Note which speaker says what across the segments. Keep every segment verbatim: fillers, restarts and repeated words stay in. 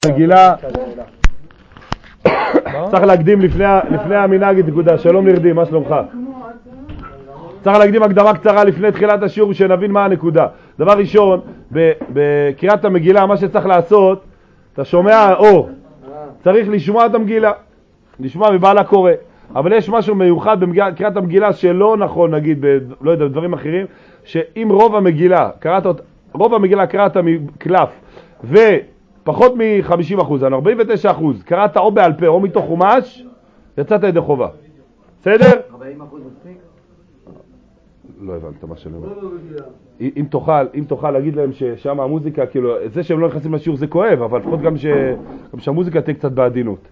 Speaker 1: מגילה צריך להקדים לפני המנהג את נקודה. שלום נרדים, מה שלומך? צריך להקדים הקדמה קצרה לפני תחילת השיעור שנבין מה הנקודה. דבר ראשון, בקריאת המגילה מה שצריך לעשות, אתה שומע אור, צריך לשמוע את המגילה, לשמוע מבעל הקורא. אבל יש משהו מיוחד בקריאת המגילה שלא נכון, נגיד, ב, לא יודע, בדברים אחרים, שאם רוב המגילה, קראת, רוב המגילה קראת מקלף, ופחות מ-חמישים אחוז, ארבעים ותשעה אחוז, קראת או בעל פה או מתוך חומש, יצאת ידי חובה. בסדר?
Speaker 2: ארבעים אחוז מספיק? לא
Speaker 1: הבנת מה שאני אומר. אם תוכל, אם תוכל להגיד להם ששם המוזיקה, כאילו, זה שהם לא נכנסים לשיעור זה כואב, אבל לפחות גם, ש... גם שהמוזיקה תהיה קצת בעדינות.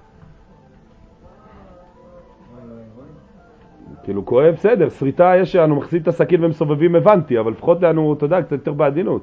Speaker 1: כאילו כואב, בסדר, שריטה יש שאנו מחזיקים את הסכין ומסובבים, הבנתי, אבל לפחות לנו, אתה יודע, קצת יותר בעדינות.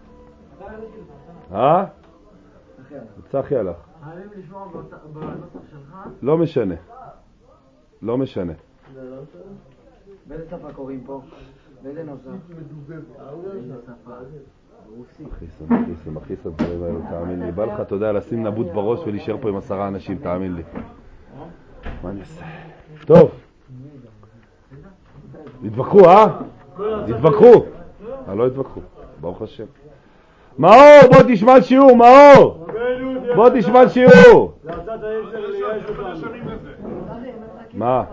Speaker 1: אה? צחי הלך.
Speaker 3: חייבים לשמוע בנוסח שלך?
Speaker 1: לא משנה. לא משנה.
Speaker 2: באיזה שפה קוראים פה? באיזה נוסח?
Speaker 3: באיזה שפה?
Speaker 1: אחיסם, אחיסם, אחיסם, דברים האלו, תאמין לי. בא לך, אתה יודע, לשים נבוט בראש ולהישאר פה עם עשרה אנשים, תאמין לי. מה אני אעשה? טוב. התווכחו, אה? התווכחו. אה, לא התווכחו. ברוך השם. מאור, בוא תשמע שיעור, מאור. בוא תשמע שיעור. מה?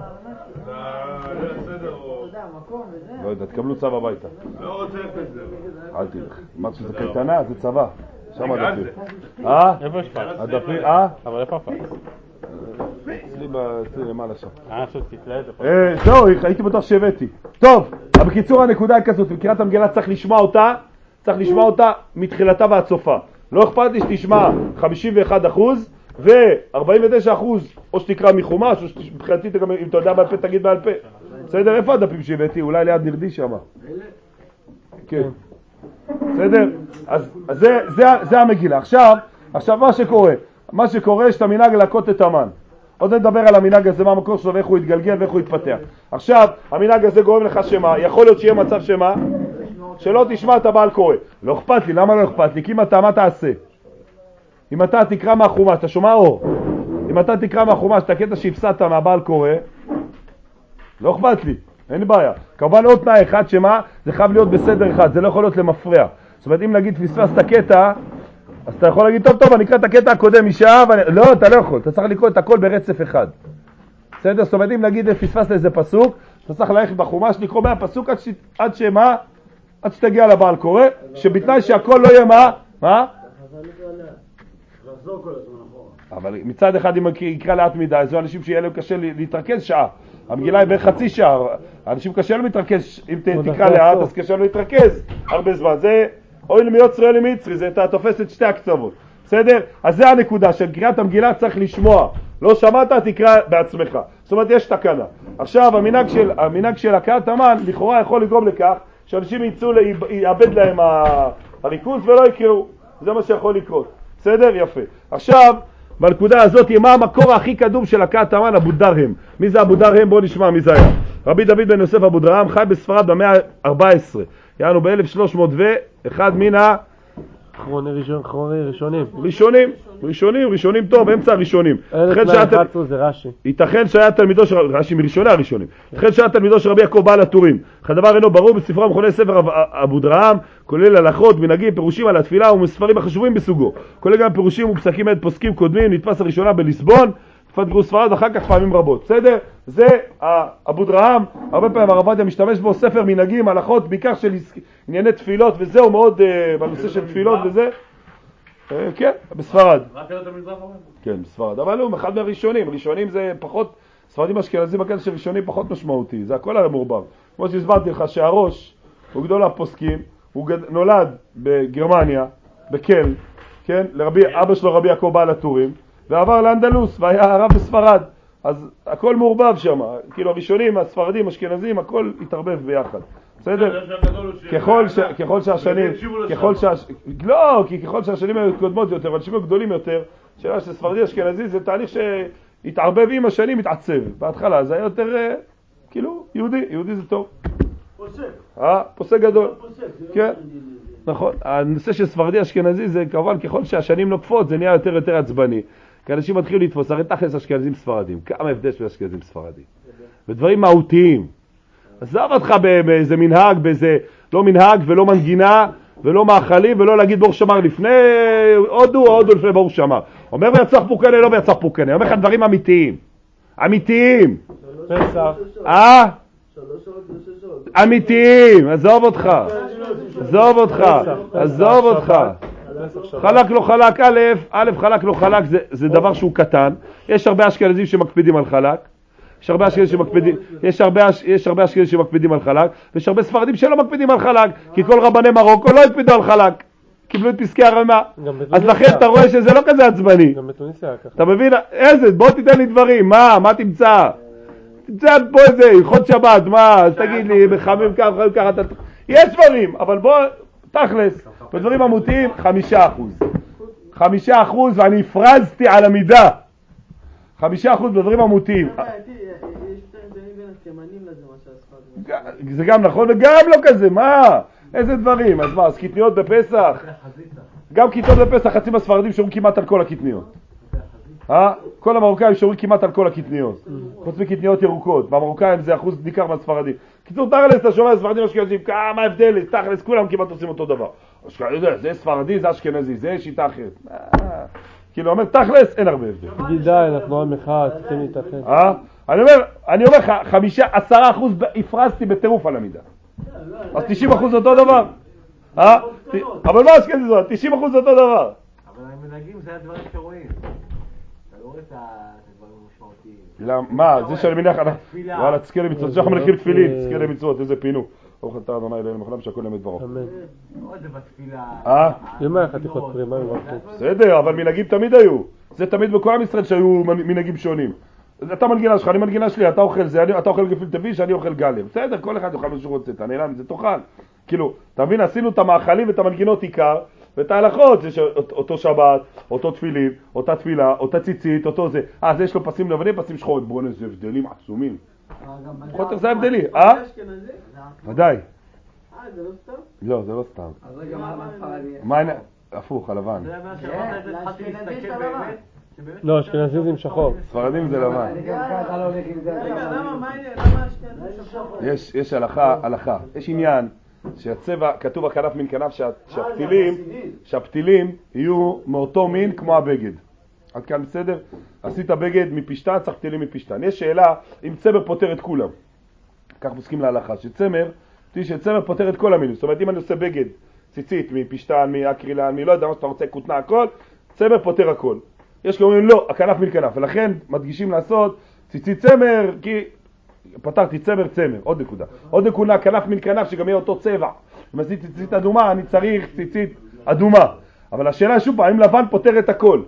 Speaker 1: לא יודע, תקבלו צבא הביתה.
Speaker 4: לא רוצה את זה.
Speaker 1: אל תלך. אמרת שזה קייטנה, זה צבא. שם הדפים. אה?
Speaker 4: איפה יש פקס?
Speaker 1: הדפים, אה?
Speaker 4: אבל איפה הפקס?
Speaker 1: אצלי למעלה שם.
Speaker 4: אה, עכשיו תתלה את זה.
Speaker 1: זהו, הייתי בטוח שהבאתי. טוב, בקיצור הנקודה היא כזאת, בקריאת המגילה צריך לשמוע אותה, צריך לשמוע אותה מתחילתה ועד סופה. לא אכפת לי שתשמע חמישים ואחד אחוז ו-ארבעים ותשעה אחוז, או שתקרא מחומש, או שבתחילתי, אם אתה יודע בעל פה, תגיד בעל פה. בסדר, איפה הדפים שהבאתי? אולי ליד נרדי שם. כן. בסדר? אז זה, זה, זה המגילה. עכשיו, עכשיו מה שקורה, מה שקורה שאתה מנהג להכות את המן. עוד נדבר על המנהג הזה, מה המקור שלו, ואיך הוא יתגלגל ואיך הוא יתפתח. עכשיו, המנהג הזה גורם לך שמה, יכול להיות שיהיה מצב שמה, שלא תשמע את הבעל קורא. לא אכפת לי, למה לא אכפת לי? כי אם אתה, מה תעשה? אם אתה תקרא מהחומש, אתה שומע אור? אם אתה תקרא מהחומש, את הקטע שהפסדת מהבעל קורא, לא אכפת לי, אין בעיה. כמובן עוד תנאי אחד שמה, זה חייב להיות בסדר אחד, זה לא יכול להיות למפרע. זאת אומרת, אם נגיד פספס את הקטע, אז אתה יכול להגיד, טוב, טוב, אני אקרא את הקטע הקודם משעה, ואני... לא, אתה לא יכול, אתה צריך לקרוא את הכל ברצף אחד. בסדר? זאת אומרת, אם נגיד פספס לאיזה פסוק, אתה צריך ללכת בחומש, לקרוא מהפסוק עד, ש... עד שמה, עד שתגיע לבעל קורא, שבתנאי שהכל לא יהיה מה, מה? אבל מצד אחד אם יקרא לאט מדי, זו אנשים שיהיה להם קשה להתרכז שעה. המגילה היא בערך חצי שעה, אנשים קשה להם להתרכז, אם תקרא לאט אז קשה להם להתרכז הרבה זמן. זה אוי למיוצרי או למצרי, זה אתה תופס את שתי הקצוות. בסדר? אז זה הנקודה של קריאת המגילה צריך לשמוע. לא שמעת, תקרא בעצמך. זאת אומרת, יש תקנה. עכשיו, המנהג של, המנהג של הקריאת המן, לכאורה יכול לגרום לכך שאנשים יצאו, יאבד להם הריכוז ולא יקראו. זה מה שיכול לקרות. בסדר? יפה. עכשיו, בנקודה הזאת, מה המקור הכי קדום של הקריאת המן? אבו דרהם. מי זה אבו דרהם? בואו נשמע מי זה היה. רבי דוד בן יוסף אבו דרהם חי בספרד במאה ה-ארבע עשרה. יענו ב-אלף שלוש מאות ואחד מן ה...
Speaker 4: אחרוני ראשון, אחרוני ראשונים.
Speaker 1: ראשונים, ראשונים, ראשונים טוב, אמצע הראשונים.
Speaker 4: אלף מאה ואחת עשרה זה רש"י.
Speaker 1: ייתכן שהיה תלמידו של רש"י מראשוני הראשונים. ייתכן שהיה תלמידו של רבי יעקב בעל הטורים. הדבר אינו ברור בספרו המכונה ספר אבו דרהם, כולל הלכות, מנהגים, פירושים על התפילה ומספרים החשובים בסוגו. כולל גם פירושים ופסקים מאת פוסקים קודמים, נתפס הראשונה בליסבון, תקופת גירוש ספרד, אחר כך פעמים רבות. בסדר? זה אבו דרהם, הרבה פעמים הרב עובדיה משתמש בו ספר מנהגים, הלכות, בעיקר של ענייני תפילות, וזהו מאוד בנושא של תפילות וזה. כן, בספרד.
Speaker 4: רק על המזרח?
Speaker 1: כן, בספרד. אבל הוא אחד מהראשונים. ראשונים זה פחות, ספרדים אשכנזים בקטע של ראשונים פחות משמעותי. זה הכל הרי מעורבב. כמו שהסברתי לך שהראש הוא גדול הפוסקים, הוא נולד בגרמניה, בקל, כן? לרבי, אבא שלו רבי יעקב בעל הטורים, ועבר לאנדלוס והיה הרב בספרד. אז הכל מעורבב שם. כאילו הראשונים, הספרדים, אשכנזים, הכל התערבב ביחד. בסדר? ככל ש... ככל שהשנים... ככל שהש... לא, כי ככל שהשנים היו קודמות יותר, והשנים היו גדולים יותר, שאלה שספרדי אשכנזי זה תהליך שהתערבב עם השנים, התעצב. בהתחלה זה היה יותר, כאילו, יהודי. יהודי זה טוב.
Speaker 3: פוסק.
Speaker 1: אה, פוסק גדול.
Speaker 3: פוסק.
Speaker 1: כן. נכון. הנושא של ספרדי אשכנזי זה כמובן ככל שהשנים נוקפות זה נהיה יותר יותר עצבני. כי אנשים מתחילים לתפוס, הרי תכלס אשכנזים ספרדים. כמה הבדל של אשכנזים ספרדים. ודברים מהותיים. עזב אותך באיזה מנהג, באיזה לא מנהג ולא מנגינה ולא מאכלים ולא להגיד בור שמר לפני הודו או הודו לפני בור שמר. אומר ויצח פורקנה, לא ויצח פורקנה. אומר לך דברים אמיתיים. אמיתיים.
Speaker 4: פסח.
Speaker 1: אה? אמיתיים. עזוב אותך. עזוב אותך. עזוב אותך. חלק לא חלק, א', א', חלק לא חלק, זה, זה דבר שהוא קטן. יש הרבה אשכנזים שמקפידים על חלק. יש הרבה אשכנזים שמקפידים, יש הרבה, יש הרבה אשכנזים שמקפידים על חלק, ויש הרבה ספרדים שלא מקפידים על חלק, כי כל רבני מרוקו לא הקפידו על חלק. קיבלו את פסקי הרמה. אז לכן אתה רואה שזה לא כזה עצבני.
Speaker 4: גם בתוניסיה ככה.
Speaker 1: אתה מבין? איזה, בוא תיתן לי דברים, מה, מה תמצא? תמצא פה איזה, הלכות שבת, מה, אז תגיד לי, מחמם ככה, מחמם ככה, אתה... יש דברים, אבל בוא, תכלס, בדברים עמותיים, חמישה אחוז. חמישה אחוז, ואני הפרזתי על המידה. חמישה אחוז בדברים עמותיים. זה גם נכון, וגם לא כזה, מה? איזה דברים? אז מה, אז קטניות בפסח? גם קטניות בפסח, חצי מהספרדים שומרים כמעט על כל הקטניות. אה? כל המרוקאים שומרים כמעט על כל הקטניות. חוץ מקטניות ירוקות. במרוקאים זה אחוז ניכר מהספרדים. קיצור, תכלס, אתה שומע ספרדים אשכנזים, כמה הבדל, תכלס, כולם כמעט עושים אותו דבר. זה ספרדי, זה אשכנזי, זה שיטה אחרת. כאילו, אומר, תכלס, אין הרבה הבדל.
Speaker 4: תגיד די, אנחנו עם אחד, צריכים להתאחד.
Speaker 1: אה? אני אומר, אני אומר לך, חמישה, עשרה אחוז הפרזתי בטירוף על המידה. אז תשעים אחוז אותו דבר. אה? אבל מה אשכנזי זאת? תשעים אחוז אותו דבר.
Speaker 2: אבל המנהגים זה הדברים שרואים. אתה לא רואה את הדברים המשמעותיים.
Speaker 1: מה? זה שאני מניח, וואלה, תזכה למצוות, שאנחנו מניחים תפילין, תזכה למצוות, איזה פינו. ברוך אתה אדוני אלוהינו מלך שהכל אמת דברו.
Speaker 4: אמן.
Speaker 2: עוד זה בתפילה.
Speaker 1: אה?
Speaker 4: יומיים חתיכות פרימה מברכו.
Speaker 1: בסדר, אבל מנהגים תמיד היו. זה תמיד בכל עם ישראל שהיו מנהגים שונים. אתה מנגינה שלך, אני מנגינה שלי, אתה אוכל זה, אתה אוכל גפיל טביש, אני אוכל גלם. בסדר, כל אחד יאכל מה שהוא רוצה, אתה נהנה מזה, תאכל. כאילו, אתה מבין, עשינו את המאכלים ואת המנגינות עיקר, ואת ההלכות, זה אותו שבת, אותו תפילין, אותה תפילה, אותה ציצית, אותו זה. אה, זה יש לו פסים לבנים, פסים שחורים. בואו נזה הבדלים עצומים. פחות איך זה הבדלי, אה? ודאי.
Speaker 3: אה, זה לא סתם?
Speaker 1: לא, זה לא סתם.
Speaker 2: אז רגע, מה ספרדי?
Speaker 1: מה העניין? הפוך, הלבן.
Speaker 2: זה מה שאמרת את זה, התחלתי להסתכל באמת.
Speaker 4: לא, אשכנזים זה עם שחור.
Speaker 1: ספרדים זה לבן.
Speaker 2: רגע,
Speaker 3: למה, מה העניין? למה אשכנזים שחור?
Speaker 1: יש, יש הלכה, הלכה. יש עניין שהצבע, כתוב הכנף מן כנף, שהפתילים, שהפתילים יהיו מאותו מין כמו הבגד. עד כאן בסדר? עשית בגד מפשטן, צריך פתילים מפשטן. יש שאלה אם צמר פותר את כולם. כך מוסקים להלכה, שצמר, תראי שצמר פותר את כל המינוס. זאת אומרת, אם אני עושה בגד, ציצית, מפשטן, מאקרילן, מלא יודע מה שאתה רוצה, כותנה, הכל, צמר פותר הכל. יש כאומרים לא, הכנף מן כנף, ולכן מדגישים לעשות ציצית צמר, כי פתרתי צמר צמר, עוד נקודה. עוד נקודה, כנף מן כנף שגם יהיה אותו צבע. אם עשיתי ציצית אדומה, אני צריך ציצית אדומה. אבל השאלה שוב פעם, האם לבן פותר את הכל?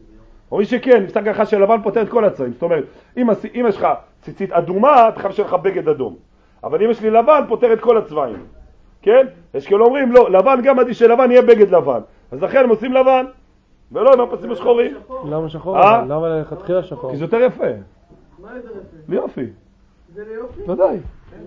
Speaker 1: או שכן, נפסק ככה שלבן פותר את כל הצבעים. זאת אומרת, אם, אם יש לך ציצית אדומה, אתה חייב שיהיה לך בגד אדום. אבל אם יש לי לבן, פותר את כל הצבעים. כן? יש כאלה אומרים, לא, לבן גם עדיף שלבן יהיה בגד לבן. אז לכן הם עושים לבן. ולא, הם הפסים השחורים.
Speaker 4: למה שחור?
Speaker 1: אה?
Speaker 4: למה לכתחילה שחור?
Speaker 1: כי זה יותר יפה.
Speaker 3: מה יותר יפה?
Speaker 1: ליופי.
Speaker 3: זה ליופי?
Speaker 1: ודאי.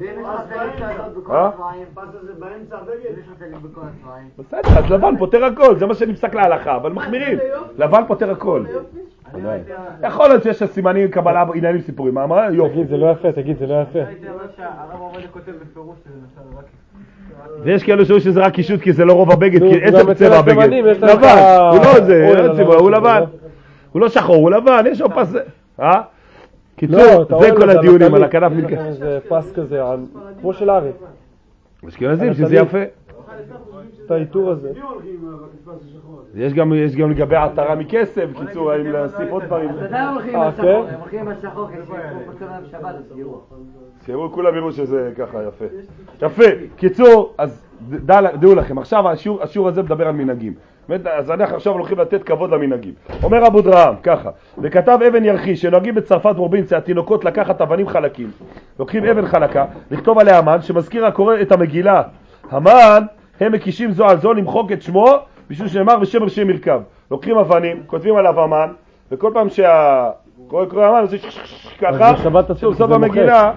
Speaker 3: באמצע הבגד?
Speaker 1: בסדר, אז לבן פותר הכל, זה מה שנפסק להלכה, אבל מחמירים. לבן פותר הכל. יכול להיות שיש סימנים, קבלה, עניינים, סיפורים. מה אמרה? יופי.
Speaker 4: תגיד, זה לא יפה, תגיד, זה לא יפה.
Speaker 2: הרב עובדיה כותב בפירוש שזה נשאר רק...
Speaker 1: ויש כאלו שאומרים שזה רק קישוט כי זה לא רוב הבגד, כי
Speaker 4: גם
Speaker 1: איזה
Speaker 4: אצל
Speaker 1: צבע הבגד.
Speaker 4: התימנים יש לך-
Speaker 1: לבן, הוא לא זה,
Speaker 4: אוי,
Speaker 1: אין
Speaker 4: לא,
Speaker 1: צבע,
Speaker 4: לא,
Speaker 1: הוא
Speaker 4: לא,
Speaker 1: לבן.
Speaker 4: לא.
Speaker 1: הוא לא שחור, הוא לבן, יש לו פס... אה? קיצור,
Speaker 4: לא, אתה
Speaker 1: זה
Speaker 4: רואה
Speaker 1: כל
Speaker 4: לזה,
Speaker 1: הדיונים
Speaker 4: אבל
Speaker 1: על הכנף
Speaker 4: תמיד
Speaker 1: מלכה.
Speaker 4: זה פס כזה, על- כמו של ארי.
Speaker 1: אשכנזים שזה יפה.
Speaker 4: את העיטור הזה.
Speaker 1: יש גם יש גם לגבי עטרה מכסף, קיצור, האם להוסיף עוד דברים.
Speaker 2: אז עדיין הולכים עם
Speaker 4: אה,
Speaker 2: השחור,
Speaker 4: כן?
Speaker 2: הם הולכים עם השחור כדי שיקרו פצוע להם שבת, אז תראו.
Speaker 1: שיראו, כולם יראו שזה ככה יפה. יפה. קיצור, אז דע- דעו לכם, עכשיו השיעור, השיעור הזה מדבר על מנהגים. באמת, אז אנחנו עכשיו הולכים לתת כבוד למנהגים. אומר אבו דרהם, ככה, וכתב אבן ירחי, שנוהגים בצרפת פרובינציה, התינוקות לקחת אבנים חלקים. לוקחים אבן חלקה, לכתוב עליה המן, שמזכיר הקורא את המגילה. המן, הם מקישים זו על זו למחוק את שמו, בשביל שנאמר בשם ראשי מרכב. לוקחים אבנים, כותבים עליו המן, וכל פעם שה... קורא קורא המן, עושה ככה,
Speaker 4: אז בשבת אתה
Speaker 1: שוב,
Speaker 4: שזה
Speaker 1: סוף המגילה,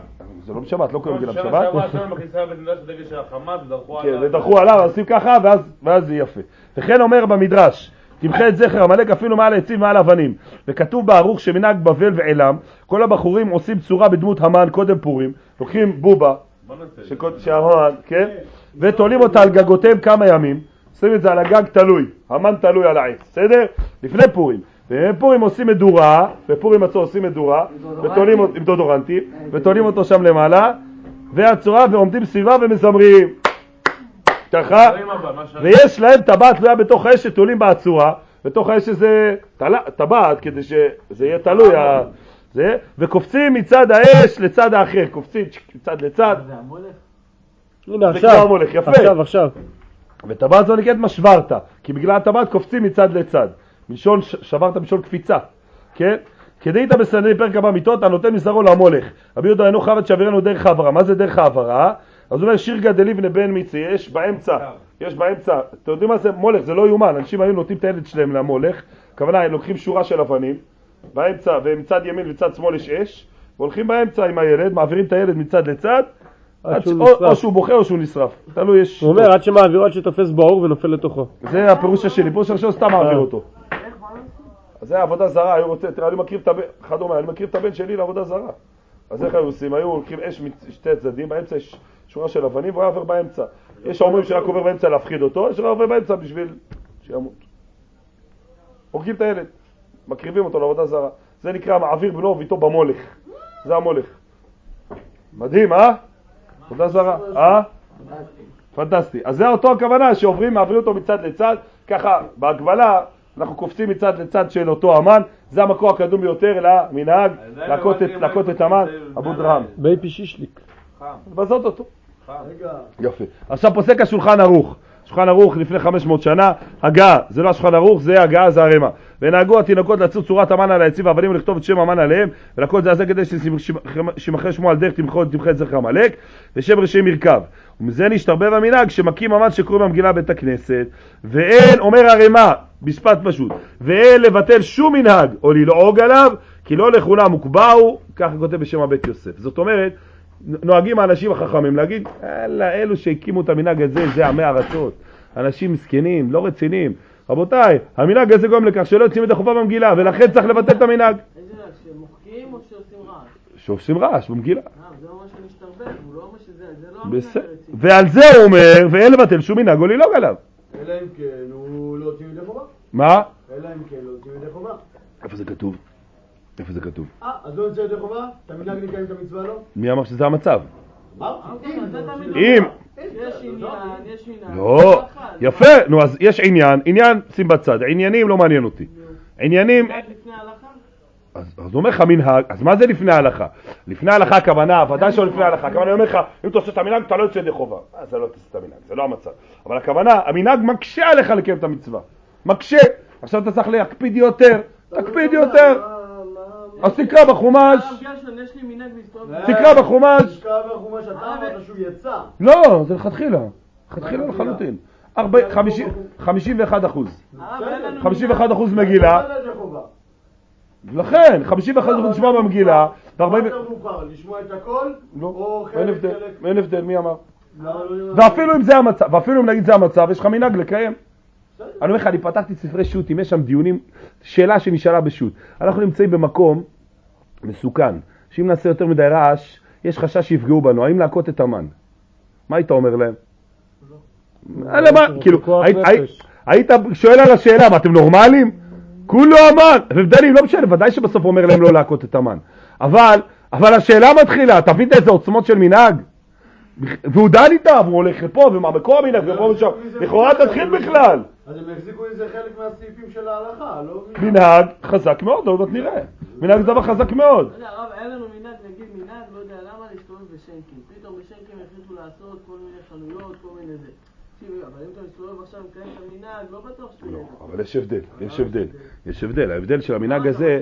Speaker 1: זה לא בשבת, לא קוראים את זה
Speaker 5: שמה
Speaker 1: בשבת.
Speaker 5: שעברה שם בכניסה בית המקדש הדגל של החמאס ודרכו
Speaker 1: כן,
Speaker 5: עליו.
Speaker 1: ודרכו עליו, עושים ככה, ואז, ואז זה יפה. וכן אומר במדרש, תמחה את זכר עמלק אפילו מעל העצים ומעל אבנים. וכתוב בערוך שמנהג בבל ועילם, כל הבחורים עושים צורה בדמות המן קודם פורים, לוקחים בובה, שהמן, כן? ותולים אותה על גגותיהם כמה ימים, עושים את זה על הגג תלוי, המן תלוי על העץ, בסדר? לפני פורים. בפורים עושים מדורה, בפורים עצור עושים מדורה, ותולים אותו עם דודורנטים, ותולים אותו שם למעלה, והצורה ועומדים סביבה ומזמרים. ככה, ויש להם טבעת תלויה בתוך האש שתולים בעצורה, בתוך האש שזה טבעת כדי שזה יהיה תלוי, זה, וקופצים מצד האש לצד האחר, קופצים מצד לצד.
Speaker 2: זה המולך?
Speaker 4: הנה
Speaker 1: זה כבר
Speaker 4: עכשיו,
Speaker 1: המולך, יפה.
Speaker 4: עכשיו, עכשיו.
Speaker 1: וטבעת זו נקראת משברתה, כי בגלל הטבעת קופצים מצד לצד. מלשון, שברת מלשון קפיצה, כן? כדאית בסנדרי פרק הבא מיתות, הנותן מזרעו למולך. רבי יהודה אינו חייב שיעבירנו דרך העברה. מה זה דרך העברה? אז הוא אומר שיר גדל לבנה בן מיצי, יש באמצע, יש באמצע. אתם יודעים מה זה? מולך, זה לא יומן. אנשים היו נותנים את הילד שלהם למולך, הכוונה, הם לוקחים שורה של אבנים, באמצע, ומצד ימין וצד שמאל יש אש, והולכים באמצע עם הילד, מעבירים את הילד מצד לצד, ש... או, או שהוא בוכה או שהוא נשרף. תלוי, יש...
Speaker 4: הוא אומר, עד שמעבירו, עד שתופס באור ונופל לתוכו.
Speaker 1: זה הפירוש שלי, פירוש הראשון סתם מעביר אותו. אז זה עבודה זרה, היו רוצה, תראה, אני מכיר את הבן, אחד אומר, אני מכיר את הבן שלי לעבודה זרה. אז איך היו עושים? היו הולכים אש משתי הצדדים, באמצע יש שורה של אבנים, והוא היה עובר באמצע. יש האומרים שרק עובר באמצע להפחיד אותו, יש רק עובר באמצע בשביל שימות. הורגים את הילד, מקריבים אותו לעבודה זרה. זה נקרא מעביר בנו וביתו במולך. זה המולך. מדהים, אה? עבודה זרה, אה? פנטסטי. אז זה אותו הכוונה שעוברים, מעבירים אותו מצד לצד, ככה בהגבלה אנחנו קופצים מצד לצד של אותו אמן, זה המקור הקדום ביותר למנהג, להכות את המן, אבו דרהם.
Speaker 4: בייפי שישליק.
Speaker 1: לבזות אותו. יופי. עכשיו פוסק השולחן ערוך. שולחן ערוך לפני חמש מאות שנה, הגעה, זה לא השולחן ערוך, זה הגעה, זה הרמה. ונהגו התינוקות לצור צורת המן על העצים והאבנים ולכתוב את שם המן עליהם, ולכל זה הזה כדי שימחה שמו על דרך תמחה את זכר עמלק, ושם ראשי מרכב. ומזה נשתרבב המנהג שמקים המן שקוראים המגילה בית הכנסת, ואין, אומר הרמה, משפט פשוט, ואין לבטל שום מנהג או ללעוג עליו, כי לא לכולם מוקבעו, ככה כותב בשם הבית יוסף. זאת אומרת, נוהגים האנשים החכמים להגיד, אלא אלו שהקימו את המנהג הזה, זה עמי ארצות, אנשים מסכנים, לא רציניים. רבותיי, המנהג הזה גורם לכך שלא יוצאים את החופה במגילה, ולכן צריך לבטל את המנהג.
Speaker 3: איזה נהג, שמוחקים או שעושים רעש?
Speaker 1: שעושים רעש במגילה.
Speaker 3: אה, זה לא מה שמשתרבב, הוא לא אומר שזה, זה לא
Speaker 1: בסדר.
Speaker 3: המנהג הרציני.
Speaker 1: ועל זה הוא אומר, ואין לבטל שום מנהג או ללעוג עליו.
Speaker 6: אלא אם כן הוא לא הוציא ידי חובה.
Speaker 1: מה?
Speaker 6: אלא אם כן לא הוציא ידי חובה.
Speaker 1: איפה זה כתוב? איפה זה כתוב?
Speaker 6: אה, אז לא הוציא ידי חובה? את המנהג נקיים את המצווה לא?
Speaker 1: מי אמר שזה המצב?
Speaker 6: מה?
Speaker 1: אם...
Speaker 3: יש עניין, יש עניין.
Speaker 1: לא, יפה, נו אז יש עניין, עניין שים בצד, עניינים לא מעניין אותי. עניינים...
Speaker 3: מנהג לפני ההלכה?
Speaker 1: אז הוא אומר לך מנהג, אז מה זה לפני ההלכה? לפני ההלכה הכוונה, ודאי שלא לפני ההלכה, הכוונה אומר לך, אם אתה עושה את המנהג אתה לא יוצא ידי חובה. אז לא תעשה את המנהג, זה לא המצב. אבל הכוונה, המנהג מקשה עליך לקיים את המצווה. מקשה. עכשיו אתה צריך להקפיד יותר, תקפיד יותר. אז תקרא בחומש.
Speaker 3: יש לי מנהג להסתובב.
Speaker 1: תקרא בחומש.
Speaker 6: תקרא בחומש, אתה אמרת שהוא יצא.
Speaker 1: לא, זה לכתחילה. לכתחילה לחלוטין. חמישים ואחד אחוז. חמישים ואחד אחוז מגילה. לכן, חמישים ואחד אחוז לשמוע במגילה.
Speaker 6: מה יותר מוכר, לשמוע את הכל?
Speaker 1: לא, אין הבדל. אין הבדל, מי אמר? ואפילו אם זה המצב, ואפילו אם נגיד זה המצב, יש לך מנהג לקיים. אני אומר לך, אני פתחתי ספרי שו"ת, אם יש שם דיונים, שאלה שנשאלה בשו"ת. אנחנו נמצאים במקום מסוכן, שאם נעשה יותר מדי רעש, יש חשש שיפגעו בנו. האם להכות את המן? מה היית אומר להם? לא. מה? כאילו, היית שואל על השאלה, מה, אתם נורמלים? כולו המן. ובדלים, לא משנה, ודאי שבסוף אומר להם לא להכות את המן. אבל, אבל השאלה מתחילה, תבין איזה עוצמות של מנהג? והוא דן איתה, והוא הולך לפה, ומה מקום המנהג, ופה ושם. לכאורה תתחיל בכלל.
Speaker 6: אז הם החזיקו איזה חלק מהסעיפים של ההלכה, לא?
Speaker 1: מנהג חזק מאוד, עוד נראה. מנהג זה דבר חזק מאוד.
Speaker 3: לא יודע, הרב, היה לנו מנהג, נגיד מנהג, לא יודע למה להסתובב בשנקים. פתאום בשנקים החליטו לעשות כל מיני חנויות, כל מיני זה. אבל אם אתה מסתובב עכשיו מקיים את המנהג, לא בטוח שהוא יהיה.
Speaker 1: אבל יש הבדל, יש הבדל. יש הבדל. ההבדל של המנהג הזה,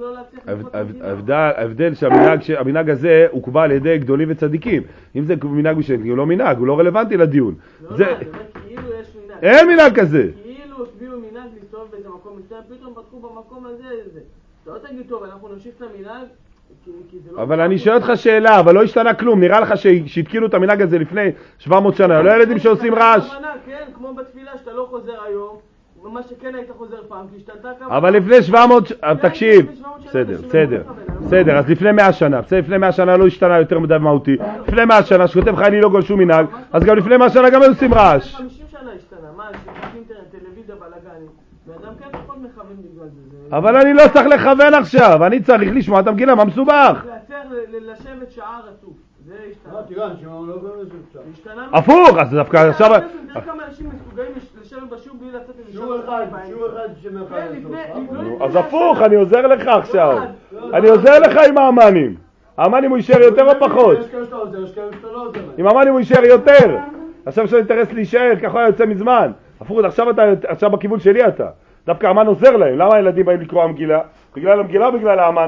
Speaker 1: ההבדל של המנהג הזה הוא קבע על ידי גדולים וצדיקים. אם זה מנהג בשנקים, הוא לא מנהג, הוא לא רלוונטי לדיון.
Speaker 3: לא, לא, כאילו יש מנהג.
Speaker 1: אין מנהג כזה.
Speaker 3: כאילו הטביעו מנהג להסתובב באיזה מקום מסוים, פתאום בדקו במקום הזה איזה. אתה לא תגיד טוב, אנחנו נמשיך את המנהג, כי- כי זה לא-
Speaker 1: אבל אני שואל אותך שאלה, אבל לא השתנה כלום, נראה לך שהתקינו את המנהג הזה לפני שבע מאות שנה, לא ילדים שעושים רעש.
Speaker 3: הכוונה, כן, כמו בתפילה שאתה לא חוזר היום, מה שכן היית חוזר פעם, כי השתנתה כמה...
Speaker 1: אבל לפני שבע מאות, תקשיב,
Speaker 3: לפני שבע מאות שנה,
Speaker 1: בסדר,
Speaker 3: אנשים
Speaker 1: בסדר,
Speaker 3: לא מכוון,
Speaker 1: בסדר, אז לפני מאה שנה, בסדר, לפני מאה שנה לא השתנה יותר מדי מהותי, לפני מאה שנה שכותב לך אני לא גול שום מנהג, אז גם לפני מאה שנה גם היו עושים רעש.
Speaker 3: חמישים שנה השתנה, מה, אינטרנט, טלוויזיה, בלאגנים, ואדם כן פחות מכוון בגלל זה. זה-
Speaker 1: אבל אני לא צריך לכוון עכשיו, אני צריך לשמוע את המגילה, מה מסובך?
Speaker 3: לייצר, ל- לשבת שעה רצוף, זה השתנה.
Speaker 6: לא, תראה, אנשים לא קוראים לזה אפשר.
Speaker 3: השתנה...
Speaker 1: הפוך, אז דווקא עכשיו...
Speaker 3: תראה כמה אנשים מסוגלים לשבת בשיעור בלי לצאת איזה
Speaker 6: שיעור אחד,
Speaker 3: שבע
Speaker 6: שיעור אחד שמאחר
Speaker 3: כן, לפני... לפני-
Speaker 1: אז הפוך, אני עוזר לך עכשיו. אני עוזר לך עם האמנים. האמנים הוא יישאר יותר או פחות?
Speaker 6: יש כאלה שאתה עוזר, יש כאלה שאתה לא עוזר.
Speaker 1: עם האמנים הוא יישאר יותר. עכשיו יש לו אינטרס להישאר, ככה היה יוצא מזמן. הפוך, עכשיו אתה, עכשיו בכיוון שלי אתה. דווקא האמן עוזר להם. למה הילדים באים לקרוא המגילה? בגלל המגילה או בגלל האמן?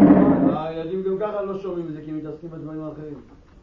Speaker 6: הילדים גם ככה לא שומעים את זה כי הם מתעסקים בדברים האחרים.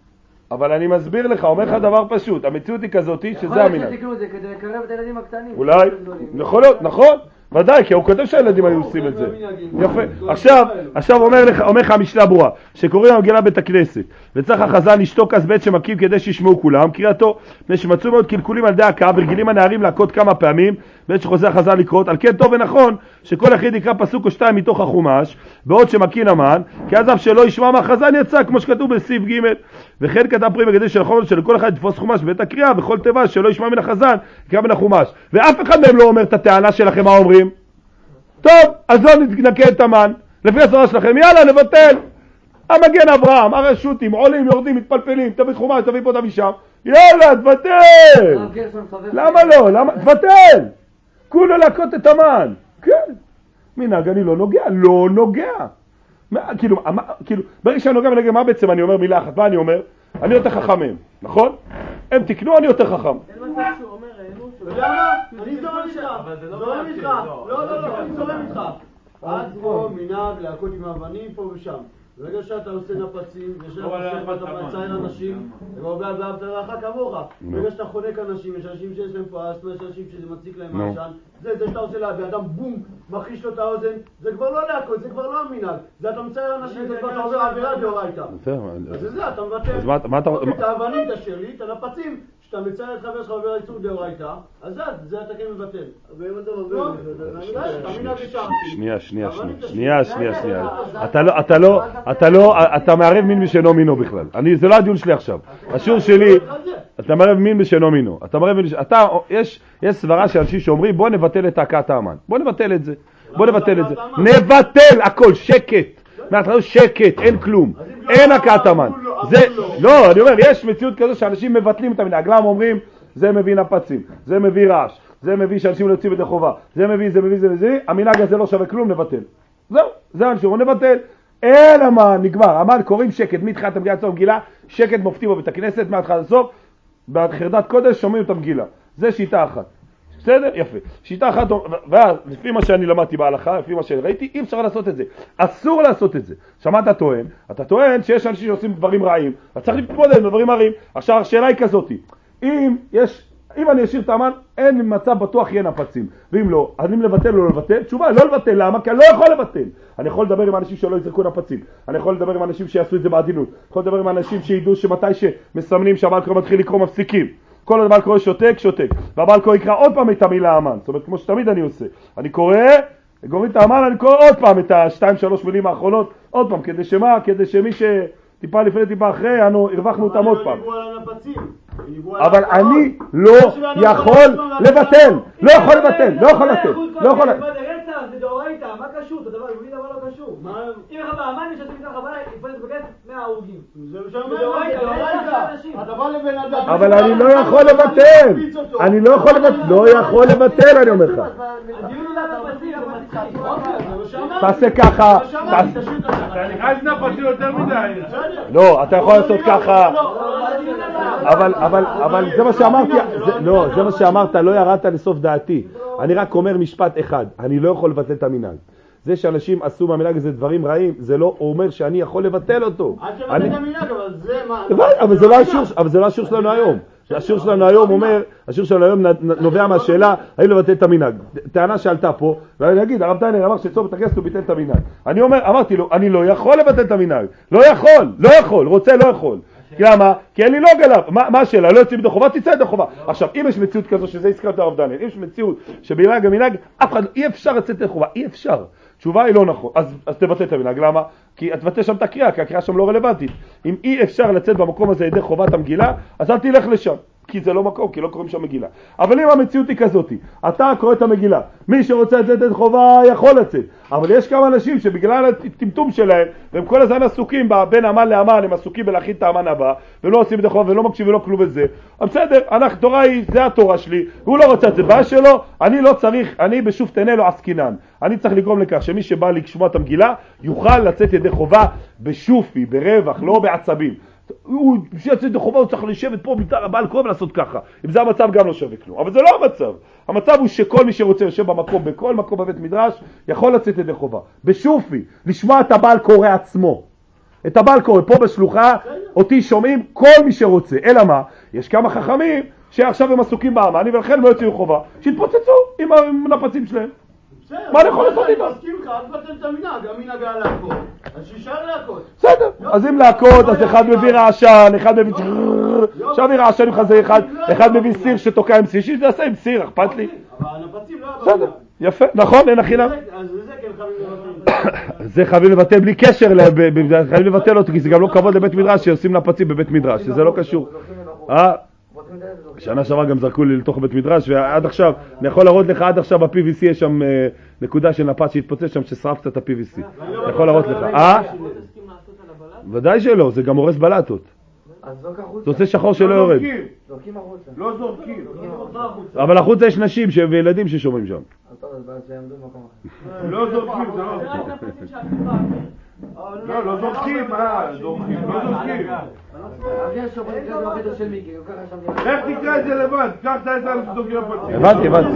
Speaker 1: אבל אני מסביר לך, אומר לך דבר פשוט. המציאות היא כזאת שזה המנהג.
Speaker 2: יכול להיות שתקנו את זה כדי לקרב את הילדים הקטנים.
Speaker 1: אולי, יכול להיות, נכון, ודאי, כי הוא כותב שהילדים היו עושים את זה. יפה. עכשיו, עכשיו אומר לך, אומר לך המשנה ברורה, שקוראים המגילה בית הכנסת, וצריך החזן לשתוק אז בית שמקים כדי שישמעו כולם, קריאתו, מפני שמצאו מאוד קלקולים על דעת הקהל, ורגילים הנערים להכות כמה פעמים, בעת שחוזר החזן לקרות, על כן טוב ונכון, שכל אחד יקרא פסוק או שתיים מתוך החומש, בעוד שמקין המן, כי אז אף שלא ישמע מהחזן יצא, כמו שכתוב בסעיף ג' וכן כתב פרי בגדי של החומש שלכל אחד יתפוס חומש בעת הקריאה, וכל תיבה שלא ישמע מן החזן יקרא מן החומש. ואף אחד מהם לא אומר את הטענה שלכם, מה אומרים? טוב, אז לא ננקה את המן, לפי הסברה שלכם, יאללה, נבטל. המגן אברהם, הרשותים, עולים, יורדים, מתפלפלים, תביא חומש, תביא פה, תביא שם. יאללה, תבטל. למה לא? למה? תבטל. כולו להכות את המן. כן. מנהג אני לא נוגע, לא נוגע. מה, כאילו, מה, כאילו, ברגע שאני נוגע ונגע, מה בעצם אני אומר מילה אחת? מה אני אומר? אני יותר חכם מהם, נכון? הם תקנו, אני יותר חכם.
Speaker 3: אין מצב שהוא אומר, העלו שהוא...
Speaker 6: אתה יודע מה? אני זורם איתך. זורם איתך. לא, לא, לא, אני זורם איתך. עד פה מנהג להכות עם אבנים פה ושם. ברגע שאתה עושה נפצים, ושאתה מצייר אנשים, ואומר ואהבת לרעך כמוך. ברגע שאתה חונק אנשים, יש אנשים שיש להם פה אסתמה, יש אנשים שזה מציק להם עשן, זה זה שאתה עושה להביא, אדם בום, מכחיש לו את האוזן, זה כבר לא להכות, זה כבר לא המנהג. זה אתה מצייר אנשים, זה כבר אתה עובר עבירה דאורייתא. אז זה זה, אתה מבטל.
Speaker 1: אז מה אתה...
Speaker 6: את האבנים תשאיר לי, את הנפצים, שאתה מצייר את חבר שלך עובר איסור דאורייתא, אז זה, זה אתה כן מבטל. ואם אתה מבטל, המנהג השארתי.
Speaker 1: שנייה, שנייה, שנייה, שנייה, שנייה. אתה לא, אתה לא, אתה לא, אתה מערב מין בשאינו מינו בכלל. אני, זה לא הדיון שלי עכשיו. השיעור שלי, אתה מערב מין בשאינו מינו. אתה מערב מין, אתה, יש, יש סברה של אנשים שאומרים, בוא נבטל את הכאת האמן. בוא נבטל את זה. בוא נבטל את זה. נבטל הכל, שקט. מהתחלה שקט, אין כלום. אין הכאת האמן. זה, לא, אני אומר, יש מציאות כזו שאנשים מבטלים את המנהג. למה אומרים, זה מביא נפצים, זה מביא רעש, זה מביא שאנשים לא יוצאים ידי חובה, זה מביא, זה מביא, זה מביא, המנהג הזה לא שווה כלום, נבטל. זהו, זה אנשים, נבטל. אין המן, נגמר. המן קוראים שקט, מתחילת המגילה עד סוף המגילה, שקט מופתי בבית הכנסת, מהתחלה עד סוף, בחרדת קודש שומעים את המגילה. זה שיטה אחת. בסדר? יפה. שיטה אחת, ואז לפי מה שאני למדתי בהלכה, לפי מה שראיתי, אי אפשר לעשות את זה. אסור לעשות את זה. שמעת טוען? אתה טוען שיש אנשים שעושים דברים רעים, אז צריך להתמודד עם דברים רעים. עכשיו השאלה היא כזאת, אם יש, אם אני אשאיר את האמן, אין מצב בטוח יהיה נפצים. ואם לא, אז אם לבטל או לא לבטל, תשובה, לא לבטל. למה? כי אני לא יכול לבטל. אני יכול לדבר עם אנשים שלא יזרקו נפצים. אני יכול לדבר עם אנשים שיעשו את זה בעדינות. אני יכול לדבר עם אנשים שידעו שמתי שמסמנים שהבעל קורא מתחיל לקרוא מפסיקים. כל עוד הבעל קורא שותק, שותק. והבעל קורא יקרא עוד פעם את המילה האמן. זאת אומרת, כמו שתמיד אני עושה. אני קורא, גומרים את האמן, אני קורא עוד פעם את השתיים, שלוש מילים האחרונות, עוד פעם, כדי שמה, כדי שמי שטיפה לפני טיפה אחרי, אנו הרווחנו אותם עוד פעם. אבל אני לא יכול לבטל, לא יכול לבטל, לא יכול לבטל, לא יכול לבטל.
Speaker 2: זה דאורייתא, מה קשור? אתה דבר לא קשור. אם לך באמן יש שאתה מתחת הבית, יפולת בגלל מאה הרוגים.
Speaker 6: זה דאורייתא, אתה בא לבן אדם.
Speaker 1: אבל אני לא יכול לבטל, אני לא יכול לבטל, לא יכול לבטל, אני אומר לך.
Speaker 2: הדיון הוא להפצים, זה מצחיק.
Speaker 1: תעשה ככה,
Speaker 5: אני חייב נפצים יותר מדי.
Speaker 1: לא, אתה יכול לעשות ככה. אבל, אבל, אבל זה מה שאמרתי, זה, לא, זה מה שאמרת, לא ירדת לסוף דעתי. אני רק אומר משפט אחד, אני לא יכול לבטל את המנהג. זה שאנשים עשו מהמנהג הזה דברים רעים, זה לא אומר שאני יכול לבטל אותו.
Speaker 6: עד שבטל את המנהג, אבל זה מה...
Speaker 1: אבל זה לא השיעור, אבל זה לא השיעור שלנו היום. שהשיעור שלנו היום אומר, השיעור שלנו היום נובע מהשאלה, האם לבטל את המנהג. טענה שעלתה פה, ואני אגיד, הרב דיינר אמר שצום את הכנסת הוא ביטל את המנהג. אני אומר, אמרתי לו, אני לא יכול לבטל את המנהג. לא יכול, לא יכול, רוצה לא יכול. למה? כי אין לי לוג עליו. מה השאלה? לא יוצאים ידי חובה, תצא ידי חובה. עכשיו, אם יש מציאות כזו, שזה הזכרת הרב דיינר, אם יש מציאות שבמנהג המנהג, אף אחד, אי אפשר לצאת ידי חובה, אי אפשר. תשובה היא לא נכון, אז, אז תבטל את המנהג. למה? כי את תבטל שם את הקריאה, כי הקריאה שם לא רלוונטית. אם אי אפשר לצאת במקום הזה ידי חובת המגילה, אז אל תלך לשם, כי זה לא מקום, כי לא קוראים שם מגילה. אבל אם המציאות היא כזאת, אתה קורא את המגילה, מי שרוצה לצאת ידי חובה יכול לצאת. אבל יש כמה אנשים שבגלל הטמטום שלהם, והם כל הזמן עסוקים בין אמן לאמן, הם עסוקים בלהכין את האמן הבא, ולא עושים ידי חובה ולא מקשיב ולא כלום בזה. אבל בסדר, אנחנו, תורה היא, זה התורה שלי, והוא לא רוצה את זה, בעיה שלו, אני לא צריך, אני בשוף תנה לו עסקינן. אני צריך לגרום לכך שמי שבא לשמוע את המגילה, יוכל לצאת ידי חובה בשופי, ברווח, לא בעצבים. הוא שיצא ידי חובה, הוא צריך לשבת פה ביתר הבעל קרוב ולעשות ככה. אם זה המצב גם לא שווה כלום. אבל זה לא המצב. המצב הוא שכל מי שרוצה יושב במקום, בכל מקום בבית מדרש, יכול לצאת ידי חובה. בשופי, לשמוע את הבעל קורא עצמו. את הבעל קורא פה בשלוחה, אותי שומעים כל מי שרוצה. אלא מה? יש כמה חכמים שעכשיו הם עסוקים באמן, ולכן לא יוצאו חובה. שיתפוצצו עם הנפצים שלהם. מה אני יכול לעשות איתם?
Speaker 6: אני מסכים לך, אל תבטל את המנהג, המנהג היה להכות. אז שישאר להכות.
Speaker 1: בסדר, אז אם להכות, אז אחד מביא רעשן, אחד מביא עכשיו מביא רעשן עם חזה אחד, אחד מביא סיר שתוקע עם סיר, שיעשה עם סיר, אכפת לי.
Speaker 6: אבל הנפצים לא היה
Speaker 1: בסדר, יפה, נכון, אין החינם.
Speaker 6: אז זה כן חייבים לבטל.
Speaker 1: זה חייבים לבטל בלי קשר, חייבים לבטל אותו, כי זה גם לא כבוד לבית מדרש שעושים נפצים בבית מדרש, שזה לא קשור. אה? שנה שעברה גם זרקו לי לתוך בית מדרש, ועד עכשיו, אני יכול להראות לך, עד עכשיו ב-פי וי סי יש שם נקודה של נפץ שהתפוצץ שם, ששרפת את ה-פי וי סי. אני יכול להראות לך. אה? ודאי שלא, זה גם הורס בלטות. זה עושה שחור שלא יורד.
Speaker 5: זורקים החוצה. לא זורקים.
Speaker 1: אבל החוצה יש נשים וילדים ששומעים שם.
Speaker 5: לא זורקים, זה לא לא, לא זורקים, מה? זורקים, לא זורקים. איך תקרא את זה לבד? קח את העזר שזורקים הפצים.
Speaker 1: הבנתי, הבנתי.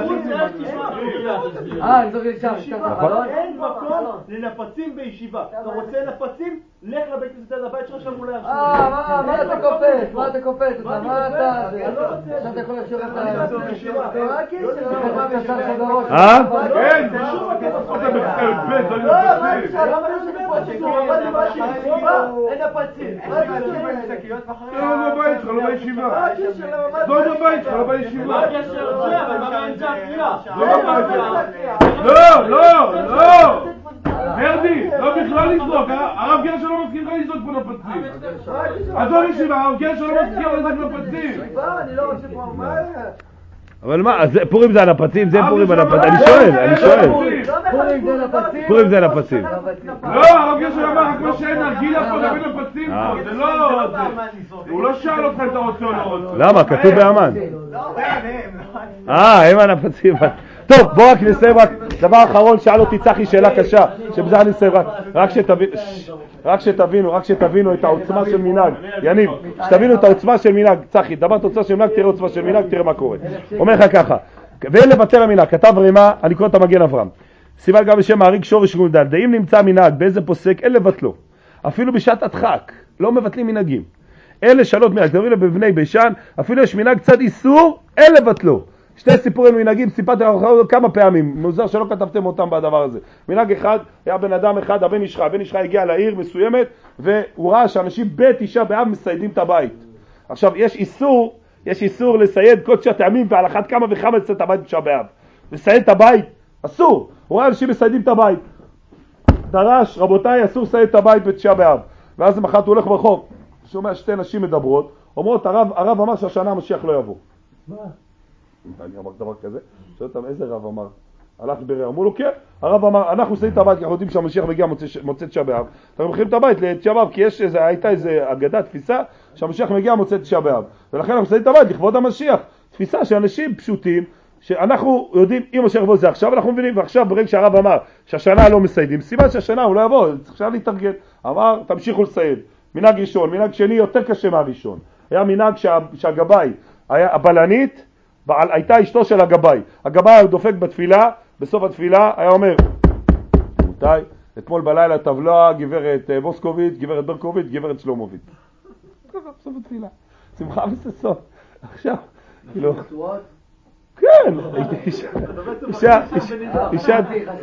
Speaker 2: אה, אני זורקים שם.
Speaker 6: אין מקום לנפצים בישיבה. אתה רוצה נפצים? לך לבית כנסת עד הבית שלך, שם אולי...
Speaker 2: אה, מה, מה אתה קופץ? מה אתה קופץ? מה אתה... עכשיו אתה יכול לשאול את ה... מה הקשר?
Speaker 1: אה?
Speaker 5: כן, זה שוב הקטע. אתה בחלק בית, זה לא נפצים.
Speaker 6: אין הפצים.
Speaker 5: לא בבית שלך, לא בישיבה. לא בבית שלך, לא בישיבה.
Speaker 6: מה הקשר לזה? אבל מה אין זה הקריאה?
Speaker 5: לא, לא, לא. ורדי, לא בכלל לזרוק, הרב גרשון לא מסכים לך לזרוק פה נפצים. עזוב ישיבה, הרב גרשון לא מסכים לך לזרוק נפצים.
Speaker 2: אני לא רוצה פה... מה?
Speaker 1: אבל מה, פורים זה הנפצים? זה פורים הנפצים? אני שואל, אני שואל.
Speaker 2: פורים זה נפצים?
Speaker 1: פורים זה הנפצים.
Speaker 5: לא, הרב גרשון אמר לך כמו שאין נרגילה פה, נביא נפצים פה, זה לא... הוא לא שאל אותך אם אתה רוצה או לא רוצה.
Speaker 1: למה? כתוב באמן. אה, הם הנפצים. טוב, בואו רק נסיים רק, דבר אחרון, שאל אותי צחי שאלה קשה, שבזה אני נסיים רק, רק שתבינו, רק שתבינו, רק שתבינו את העוצמה של מנהג, יניב, שתבינו את העוצמה של מנהג, צחי, דבר את העוצמה של מנהג, תראה עוצמה של מנהג, תראה מה קורה. אומר לך ככה, ואין לבטל המנהג, כתב רימה, אני קורא את המגן אברהם, סיבל גם בשם מעריק שורש גולדל, דאם נמצא מנהג באיזה פוסק, אין לבטלו, אפילו בשעת הדחק, לא מבטלים מנהגים, אין לשנות מנהג, תראו לי בבני בישן, אפילו יש מנהג צד איסור, אין לבטלו. שתי סיפורים מנהגים, סיפרתי כמה פעמים, מוזר שלא כתבתם אותם בדבר הזה. מנהג אחד, היה בן אדם אחד, הבן אישך, הבן אישך הגיע לעיר מסוימת, והוא ראה שאנשים בתשעה באב מסיידים את הבית. עכשיו, יש איסור, יש איסור לסייד כל תשעה טעמים, ועל אחת כמה וכמה לסייד את הבית בתשעה באב. לסייד את הבית, אסור. הוא ראה אנשים מסיידים את הבית. דרש, רבותיי, אסור לסייד את הבית בתשעה באב. ואז למחרת הוא הולך ברחוב, שומע שתי נשים מדברות, אומרות, הרב, הרב אמר שהשנה המשיח לא יבוא. מה? אני אמר דבר כזה, שואל אותם איזה רב אמר? הלך ברר, אמרו לו כן, הרב אמר, אנחנו עושים את הבית, כי אנחנו יודעים שהמשיח מגיע מוצא תשעה באב, אנחנו מכירים את הבית לתשעה באב, כי יש איזה, הייתה איזו אגדה, תפיסה, שהמשיח מגיע מוצא תשעה באב, ולכן אנחנו עושים את הבית לכבוד המשיח, תפיסה שאנשים פשוטים, שאנחנו יודעים, אם המשיח יבוא זה עכשיו, אנחנו מבינים, ועכשיו ברגע שהרב אמר שהשנה לא מסיידים, סימן שהשנה הוא לא יבוא, אפשר להתארגן, אמר תמשיכו לסייד, מנהג ראשון, מנהג שני יותר קשה מהראשון, היה מנהג שה, שהגבאי, היה הבלנית, הייתה אשתו של הגבאי, הגבאי הוא דופק בתפילה, בסוף התפילה היה אומר, רבותיי, אתמול בלילה טבלה גברת מוסקובית, גברת ברקובית, גברת שלומובית. ככה, בסוף התפילה, שמחה וששון. עכשיו, כאילו... כן, אישה, אישה, אישה,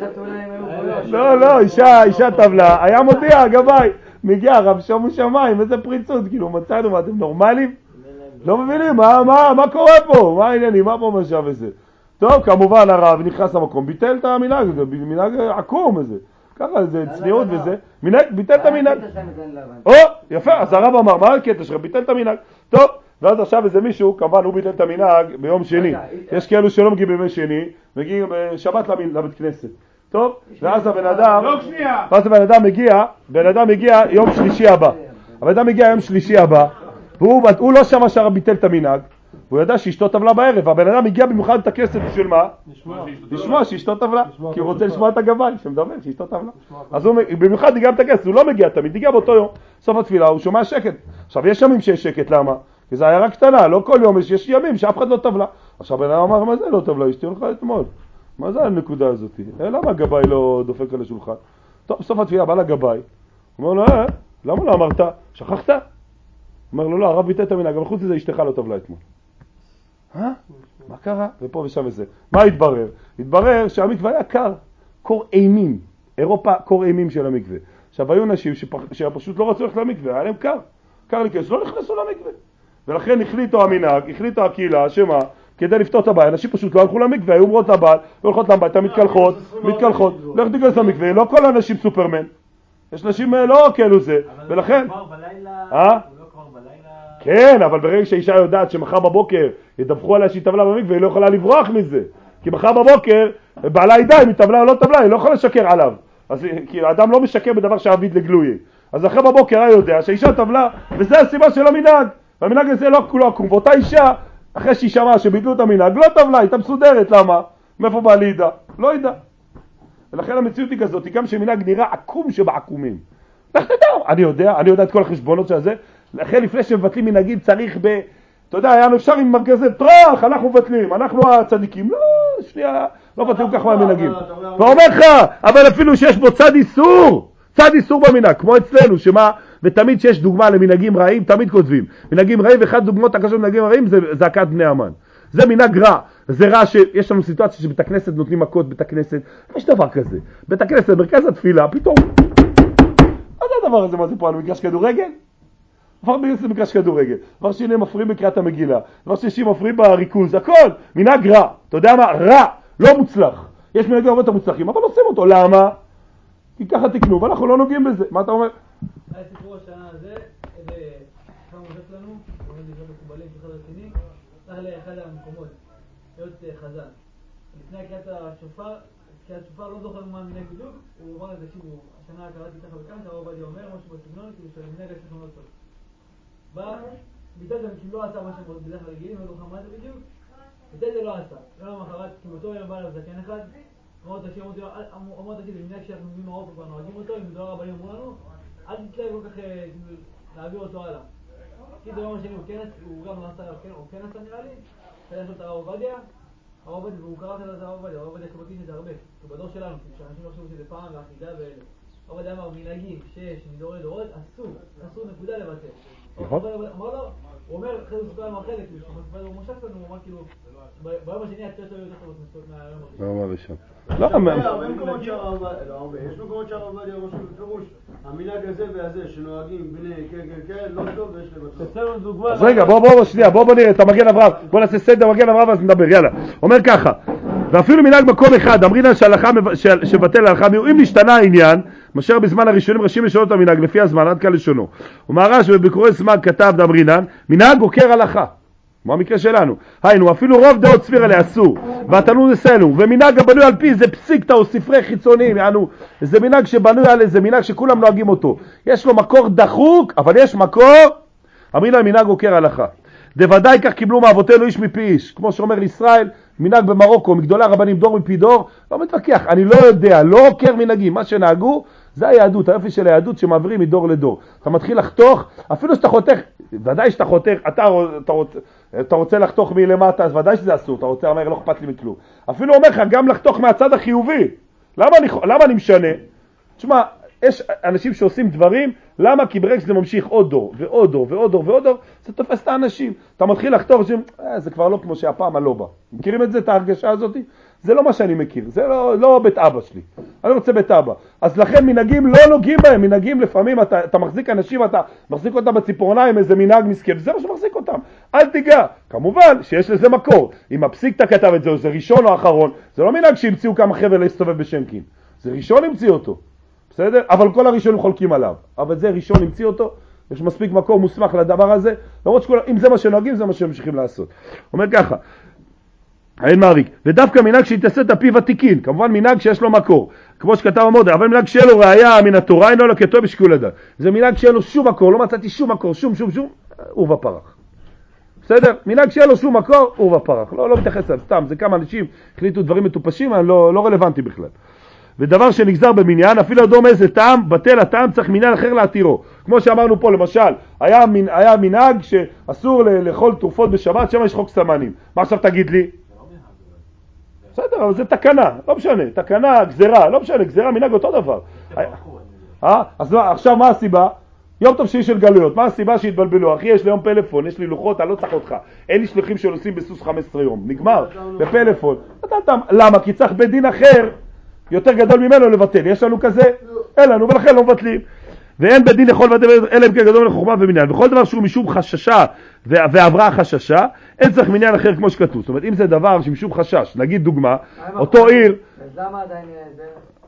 Speaker 1: לא, לא, אישה, אישה טבלה, היה מודיע, גבאי, מגיע הרב שומו שמיים, איזה פריצות, כאילו מצאנו, מה אתם נורמלים? לא מבינים, מה, מה, מה קורה פה? מה העניינים, מה פה משהו וזה? טוב, כמובן הרב נכנס למקום, ביטל את המנהג, זה מנהג עקום איזה, ככה זה צניעות וזה, ביטל את המנהג. או, יפה, אז הרב אמר, מה הקטע שלך? ביטל את המנהג. טוב, ואז עכשיו איזה מישהו, כמובן הוא ביטל את המנהג ביום שני. יש כאלו שלא מגיעים בימי שני, מגיעים בשבת לבית כנסת. טוב, ואז הבן אדם, ואז הבן אדם מגיע, בן אדם מגיע יום שלישי הבא. הבן אדם מגיע יום שלישי הבא, והוא לא שמע שהרב ביטל את המנהג, הוא ידע שאשתו טבלה בערב, והבן אדם הגיע במיוחד את הכסף בשביל מה? לשמוע שאשתו טבלה, כי הוא רוצה לשמוע את הגבאי שמדבר שאשתו טבלה. אז הוא במיוחד הגיע את הכסף, הוא לא מגיע תמיד, הגיע באותו יום, סוף התפילה, הוא שומע שקט. עכשיו יש ימים שיש שקט, למה? כי זה עיירה קטנה, לא כל יום, יש ימים שאף אחד לא טבלה. עכשיו בן אדם אמר, מה זה לא טבלה? אשתי הולכה אתמול. מה זה הנקודה הזאת? למה הגבאי לא דופק על השולחן? טוב, סוף התפילה בא לגבאי, הוא אומר לו, אה, למה לא אמרת? שכחת? אומר לו, לא, הרב ביטל את המנהג, אבל חוץ לזה אשתך לא טבלה אתמול. אה? מה קרה? ופה ושם וזה. מה התברר? התברר שהמקווה היה קר, קור אימים. אירופה, קור אימים של המקווה. עכשיו, היו נשים שפח... שפשוט לא רצו ללכת למקווה, היה להם קר. קר לי כס, לא נכנסו למקווה. ולכן החליטו המנהג, החליטו הקהילה, שמה? כדי לפתור את הבעיה, אנשים פשוט לא הלכו למקווה, היו אומרות לבעל, לא הולכות לבית, אתה מתקלחות, מתקלחות, לך תיכנס למקווה, לא כל האנשים סופרמן. יש נשים לא כאלו זה, ולכן... אה? כן, אבל ברגע שהאישה יודעת שמחר בבוקר ידווחו עליה שהיא טבלה במקווה, היא לא יכולה לברוח מזה. כי מחר בבוקר, בעלה ידע אם היא טבלה או לא טבלה, היא לא יכולה לשקר עליו. אז כי האדם לא משקר בדבר שעביד לגלוי. אז אחרי בבוקר היא יודע שהאישה טבלה, וזה הסיבה של המנהג. והמנהג הזה לא כולו עקום. ואותה אישה, אחרי שהיא שמעה שביטלו את המנהג, לא טבלה, היא הייתה מסודרת. למה? מאיפה בעלי ידע? לא ידע. ולכן המציאות היא כזאת, היא גם שמנהג נראה עקום שבעקומים. לך תדע, אני יודע, אני יודע את כל החשבונות של זה. לכן לפני שמבטלים מנהגים צריך ב... אתה יודע, היה אפשר עם מרכזי טרח, אנחנו מבטלים, אנחנו הצדיקים. לא, שנייה, לא מבטלים ככה מהמנהגים. ואומר לך, אבל אפילו שיש בו צד איסור, צד איסור במנהג, כמו אצלנו, שמה, ותמיד שיש דוגמה למנהגים רעים, תמיד כותבים. מנהגים רעים, ואחד דוגמאות הקשות למנהגים רעים זה זעקת בני המן. זה מנהג רע. זה רע שיש לנו סיטואציה שבית הכנסת נותנים מכות בית הכנסת. יש דבר כזה. בית הכנסת, מרכז התפילה, פתאום... מה זה הדבר הזה? מה זה פה על מגרש כדורגל? דבר בגלל מגרש כדורגל. דבר שני מפריעים בקריאת המגילה. דבר שלישי מפריעים בריכוז. הכל. מנהג רע. אתה יודע מה? רע. לא מוצלח. יש מנהגים הרבה יותר מוצלחים, אבל עושים אותו. למה? כי ככה תקנו, ואנחנו לא נוגעים בזה. מה אתה אומר?
Speaker 3: היה סיפור השנה הזה, איזה פעם עובד לנו, עובד לזה מקובלים, שחד רציני, צריך לאחד המקומות, להיות חזן. לפני קריאת השופר, קריאת השופר לא זוכר מה מנהג בדיוק, הוא אמר לזה, תקשיבו, השנה קראתי ככה וככה, שהרב עובדיה אומר, משהו בסגנון, כאילו שלמנהג יש לכם לא טוב. בא, ביטל זה כאילו לא עשה מה שהם בדרך כלל רגילים, לא זוכר מה זה בדיוק, ביטל זה לא עשה. יום המחרת, כאילו אותו יום בא אליו זקן אחד, אמרו תקשיב, אמרו תקשיב, למנהג שאנחנו מביאים מאירופה כבר נוהגים אותו, אם דור הרבנים אמרו לנו, אל תתלהב כל כך להעביר אותו הלאה. כי זה יום השני, הוא גם לא עשה, הוא כן עשה נראה לי, כדי לעשות את הרב עובדיה, הרב עובדיה, והוא קרא את הרב עובדיה, הרב עובדיה כבקיס את זה הרבה, הוא בדור שלנו, שאנשים לא חשבו שזה פעם ואחידה ואלה. הרב עובדיה אמר, מנהגים שיש מדור לדורות, אסור, אסור נקודה לבטל. אמר לו, הוא אומר, אחרי זה ספר לנו אחרת, הוא מושך לנו, הוא אמר כאילו, ביום השני את יותר יותר טובות מסות מהיום הראשון.
Speaker 1: לא, מה בשם? לא,
Speaker 6: הרבה מקומות שהרב עובדיה, יש מקומות שהרב עובדיה רושם בפירוש, המנהג הזה והזה שנוהגים בני כן כן כן, לא טוב ויש לבטל.
Speaker 1: אז רגע, בוא בוא שנייה, בוא בוא נראה את המגן אברהם, בוא נעשה סדר מגן אברהם ואז נדבר, יאללה. אומר ככה, ואפילו מנהג מקום אחד, אמרינן שבטל ההלכה, אם נשתנה העניין, מאשר בזמן הראשונים ראשים לשנות את המנהג לפי הזמן, עד כאן לשונו. ומהר"ש בביקורי סמ"ג כתב דאמרינן, מנהג עוקר הלכה. מה המקרה שלנו? היינו, אפילו רוב דעות סביר עליה אסור, והתלמוד אצלנו, ומנהג הבנוי על פי זה פסיקתא או ספרי חיצוניים, יענו, זה מנהג שבנוי על איזה מנהג שכולם נוהגים אותו. יש לו מקור דחוק, אבל יש מקור, אמרינן מנהג עוקר הלכה. דוודאי כך קיבלו מאבותינו איש מפי איש, כמו שאומר לישראל, מנהג במרוקו, מגדולי הרבנים דור מפי דור, לא מתווכח, אני לא יודע, לא עוקר מנהגים, מה שנהגו, זה היהדות, היופי של היהדות שמעבירים מדור לדור. אתה מתחיל לחתוך, אפילו שאתה חותך, ודאי שאתה חותך, אתה, אתה, רוצה, אתה רוצה לחתוך מלמטה, אז ודאי שזה אסור, אתה רוצה, אומר, לא אכפת לי מכלום. אפילו אומר לך, גם לחתוך מהצד החיובי. למה אני, למה אני משנה? תשמע, יש אנשים שעושים דברים, למה? כי ברגע שזה ממשיך עוד דור ועוד דור ועוד דור ועוד דור, זה תופס את האנשים. אתה מתחיל לחתור, ש... אה, זה כבר לא כמו שהפעם הלא בא. מכירים את זה, את ההרגשה הזאת? זה לא מה שאני מכיר, זה לא, לא בית אבא שלי. אני רוצה בית אבא. אז לכן מנהגים לא נוגעים בהם, מנהגים לפעמים אתה, אתה מחזיק אנשים, אתה מחזיק אותם בציפורניים, איזה מנהג מסכן, זה מה שמחזיק אותם. אל תיגע. כמובן שיש לזה מקור. אם הפסיקתא כתב את זה, זה ראשון או אחרון, זה לא מנהג שהמציאו כמה חבר להסתובב בשנקין. זה ראשון המציא אותו. בסדר? אבל כל הראשונים חולקים עליו. אבל זה ראשון המציא אותו, יש מספיק מקור מוסמך לדבר הזה, למרות שכל, אם זה מה שנוהגים, זה מה שממשיכים לעשות. אומר ככה, אין מעריק, ודווקא מנהג שהתעשה את הפיו התיקין, כמובן מנהג שיש לו מקור, כמו שכתב המודה, אבל מנהג שאין לו ראיה מן התורה, אינו לקטו בשיקול הדעת. זה מנהג שאין לו שום מקור, לא מצאתי שום מקור, שום שום שום, עורבא פרח. בסדר? מנהג שאין לו שום מקור, עורבא פרח. לא, לא מתייחס אליו, סתם, זה כמה אנשים החליטו דברים מטופשים, לא, לא רלוונטי בכלל. ודבר שנגזר במניין, אפילו אדום איזה טעם, בטל הטעם, צריך מניין אחר להתירו. כמו שאמרנו פה, למשל, היה, היה מנהג שאסור לאכול תרופות בשבת, שם יש חוק סמנים. מה עכשיו תגיד לי? בסדר, אבל זה תקנה, לא משנה, תקנה, גזרה, לא משנה, גזרה, מנהג אותו דבר. אה? אז עכשיו מה הסיבה? יום טוב שיש של גלויות, מה הסיבה שהתבלבלו? אחי, יש לי יום פלאפון, יש לי לוחות, אני לא צריך אותך. אין לי שליחים שנוסעים בסוס חמישה עשר יום, נגמר, בפלאפון. למה? כי צריך בית דין אחר, יותר גדול ממנו לבטל. יש לנו כזה? אין לנו, ולכן לא מבטלים. ואין בית דין יכול לבטל, אלא אם כן גדול לחוכמה ומניין. וכל דבר שהוא משום חששה ועברה חששה, אין צריך מניין אחר כמו שכתוב. זאת אומרת, אם זה דבר שמשום חשש, נגיד דוגמה, אותו עיר...
Speaker 2: אז למה עדיין זה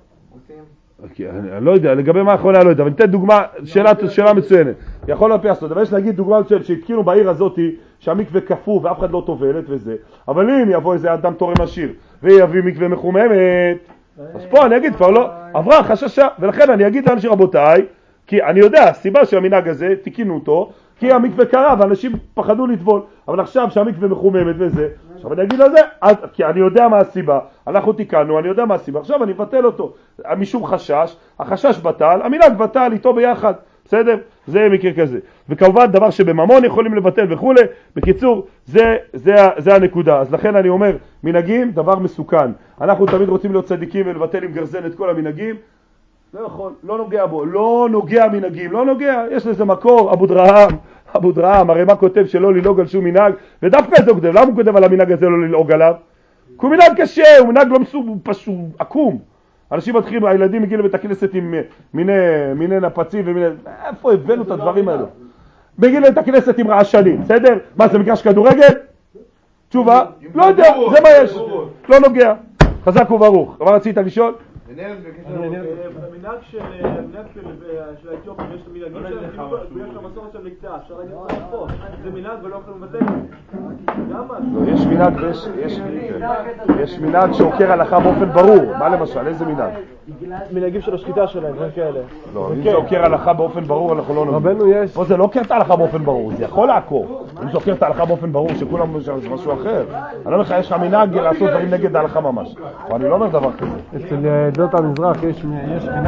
Speaker 2: עושים?
Speaker 1: אני לא יודע, לגבי מה האחרונה לא יודע, אבל ניתן דוגמה, שאלה מצוינת. יכול להפיע לעשות, אבל יש להגיד דוגמה מצוינת שהתקינו בעיר הזאת שהמקווה קפוא ואף אחד לא טובלת וזה, אבל אם יבוא איזה אדם תורם עשיר ויביא מקווה מחוממת, אז פה אני אגיד כבר לא, עברה חששה, ולכן אני אגיד לאנשים רבותיי, כי אני יודע, הסיבה שהמנהג הזה, תקינו אותו, כי המקווה קרה ואנשים פחדו לטבול, אבל עכשיו שהמקווה מחוממת וזה, עכשיו אני אגיד לזה, כי אני יודע מה הסיבה, אנחנו תיקנו, אני יודע מה הסיבה, עכשיו אני אבטל אותו, משום חשש, החשש בטל, המנהג בטל איתו ביחד, בסדר? זה מקרה כזה. וכמובן דבר שבממון יכולים לבטל וכו'. בקיצור, זה, זה, זה הנקודה. אז לכן אני אומר, מנהגים, דבר מסוכן. אנחנו תמיד רוצים להיות צדיקים ולבטל עם גרזן את כל המנהגים. לא יכול, לא נוגע בו, לא נוגע מנהגים, לא נוגע, יש לזה מקור, אבו דרהם, אבו דרהם, הרי מה כותב שלא ללעוג על שום מנהג, ודווקא את זה הוא כותב, למה הוא כותב על המנהג הזה לא ללעוג עליו? כי הוא מנהג קשה, הוא מנהג לא מסוג, הוא פשוט עקום. אנשים מתחילים, הילדים מגיעים לבית הכנסת עם מיני, מיני נפצים ומיני, איפה הבאנו את הדברים האלו? מגיעים לבית הכנסת עם רעשנים, בסדר? מה זה מגרש כדורגל? תשובה? לא יודע, זה מה יש, לא נוגע. חזק וברוך. אבל רצית לשאול?
Speaker 6: המנהג של האתיופים, יש מנהגים שלהם, יש למסורת של מקצוע, אפשר להגיד פה, זה מנהג ולא יכולים לבטל.
Speaker 1: יש מנהג ויש מנהג שעוקר הלכה באופן ברור. מה למשל? איזה מנהג?
Speaker 4: מנהגים של השחיטה שלהם, זה כאלה.
Speaker 1: לא, אם זה עוקר הלכה באופן ברור, אנחנו לא נוגעים.
Speaker 4: רבנו יש.
Speaker 1: פה זה לא עוקר את ההלכה באופן ברור, זה יכול לעקור. אם זה עוקר את ההלכה באופן ברור, שכולם זה משהו אחר. אני לא אומר לך, יש לך מנהג לעשות דברים נגד ההלכה ממש. אבל אני לא אומר דבר כזה.
Speaker 4: אצל עדות המזרח יש